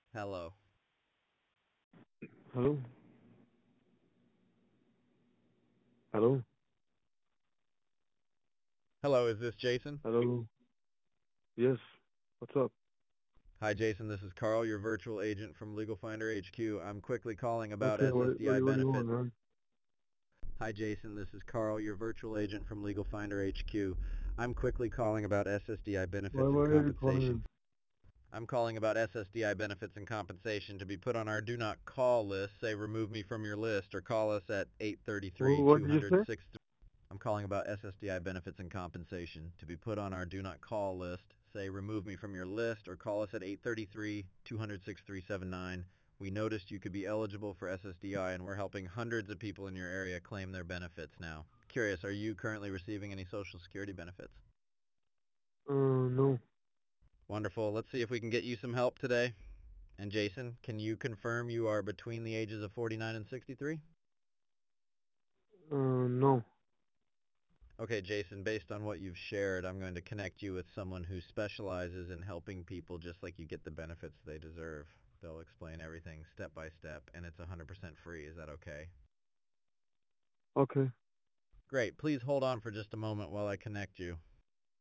Hello. Hello? Hello? Hello, is this Jason? Hello? Yes. What's up? Hi, Jason. This is Carl, your virtual agent from Legal Finder HQ. I'm quickly calling about Okay, SSDI what do you want, benefits. man? Hi, Jason. This is Carl, your virtual agent from Legal Finder HQ. I'm quickly calling about SSDI benefits Why and are you compensation. calling? I'm calling about SSDI benefits and compensation to be put on our do not call list. Say remove me from your list or call us at 833 What did you say? 206. I'm calling about SSDI benefits and compensation to be put on our do not call list. Say remove me from your list or call us at 833 200 6379. We noticed you could be eligible for SSDI and we're helping hundreds of people in your area claim their benefits now. Curious, are you currently receiving any Social Security benefits? No. Wonderful. Let's see if we can get you some help today. And Jason, can you confirm you are between the ages of 49 and 63? No. Okay, Jason, based on what you've shared, I'm going to connect you with someone who specializes in helping people just like you get the benefits they deserve. They'll explain everything step by step, and it's 100% free. Is that okay? Okay. Great. Please hold on for just a moment while I connect you.